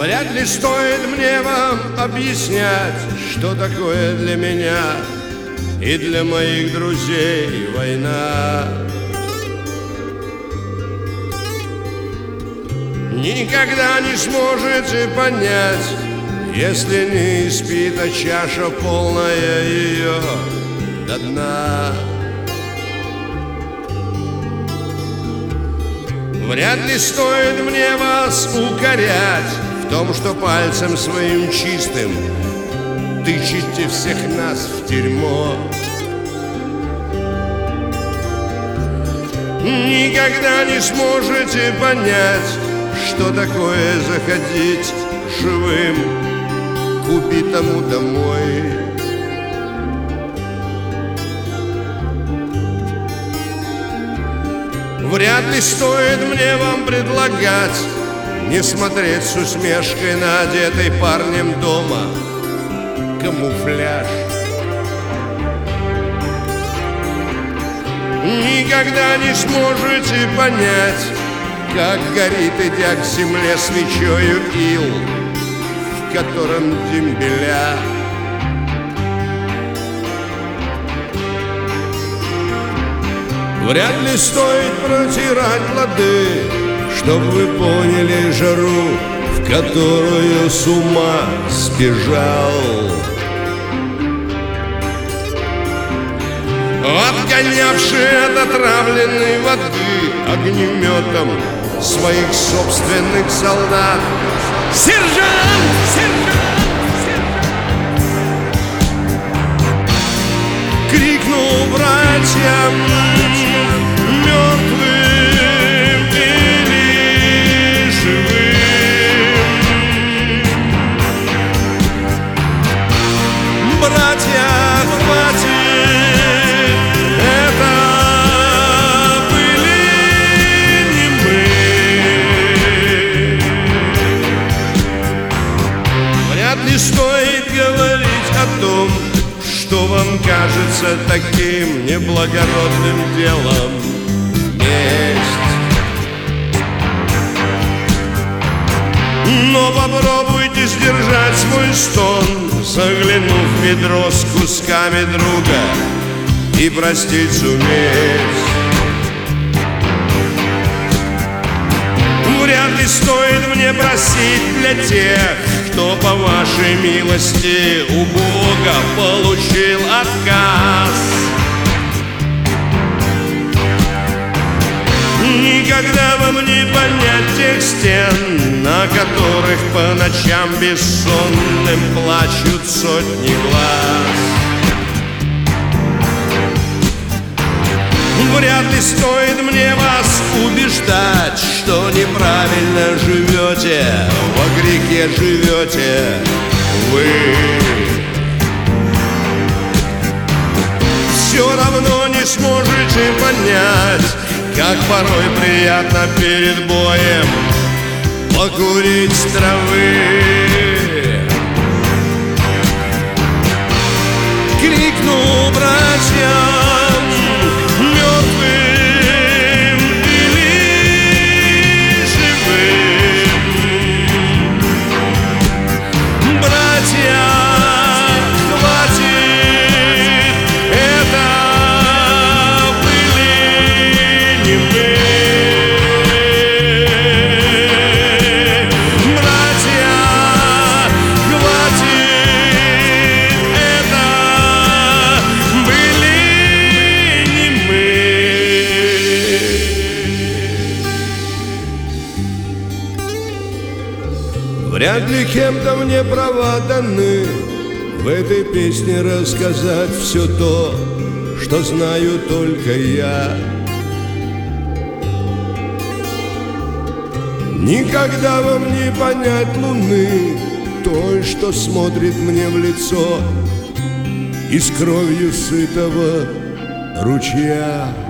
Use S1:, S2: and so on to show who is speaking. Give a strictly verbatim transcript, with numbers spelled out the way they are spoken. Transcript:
S1: Вряд ли стоит мне вам объяснять, что такое для меня и для моих друзей война. Никогда не сможете понять, если не испита чаша полная ее до дна. Вряд ли стоит мне вас укорять в том, что пальцем своим чистым тычете всех нас в дерьмо. Никогда не сможете понять, что такое заходить живым к убитому домой. Вряд ли стоит мне вам предлагать не смотреть с усмешкой на одетый парнем дома камуфляж. Никогда не сможете понять, как горит, идя к земле, свечою ил, в котором дембеля. Вряд ли стоит протирать плоды, чтоб вы поняли жару, в которую с ума сбежал, отгонявший от отравленной воды огнеметом своих собственных солдат. Сержант! Сержант! Сержант! Крикнул братьям мертвым или живым: братья, хватит! Не стоит говорить о том, что вам кажется таким неблагородным делом месть. Но попробуйте сдержать свой стон, заглянув в ведро с кусками друга, и простить суметь. Вряд ли стоит мне просить для тех, кто по вашей милости у Бога получил отказ. Никогда вам не понять тех стен, на которых по ночам бессонным плачут сотни глаз. Вряд ли стоит мне вас убеждать, что неправильно живете, во грехе живете вы. Все равно не сможете понять, как порой приятно перед боем покурить с травы. Крикнул братьям вряд ли кем-то мне права даны в этой песне рассказать все то, что знаю только я. Никогда вам не понять луны, той, что смотрит мне в лицо из кровью сытого ручья.